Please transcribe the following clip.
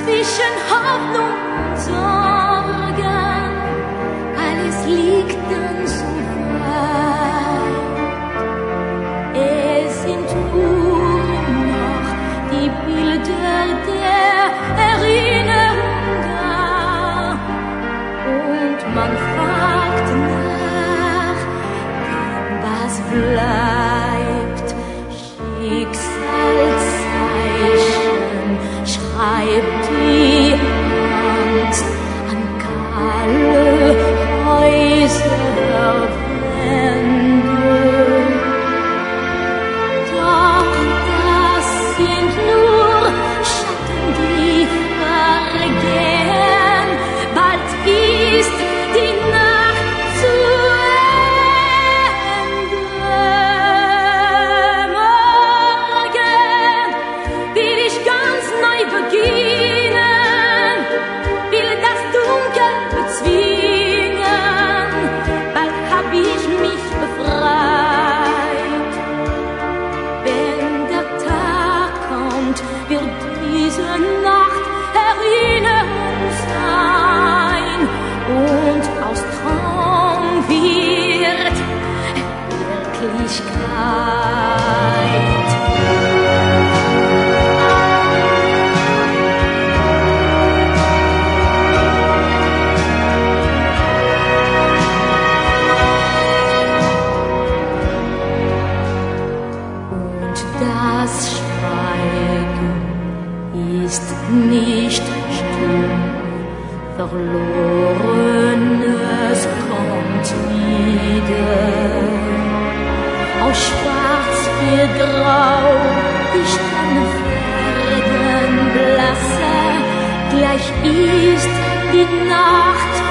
zwischen Hoffnung und Sorgen, alles liegt dann so weit. Es sind nur noch die Bilder der Erinnerung da, und man fragt nach, was bleibt. Schicksalszeichen schreibt die Hand an kahle Häuserwände. Doch das sind nur Schatten, die vergehen. Bald ist die Nacht zu Ende. Morgen will ich ganz neu beginnen, will das Dunkel bezwingen. Bald hab ich mich befreit. Wenn der Tag kommt, wird diese Nacht Erinnerung sein, und aus Traum wird Wirklichkeit. Und das Schweigen ist nicht stumm, Verlorenes kommt wieder. Aus Schwarz wird Grau, die Sterne werden blasser, gleich ist die Nacht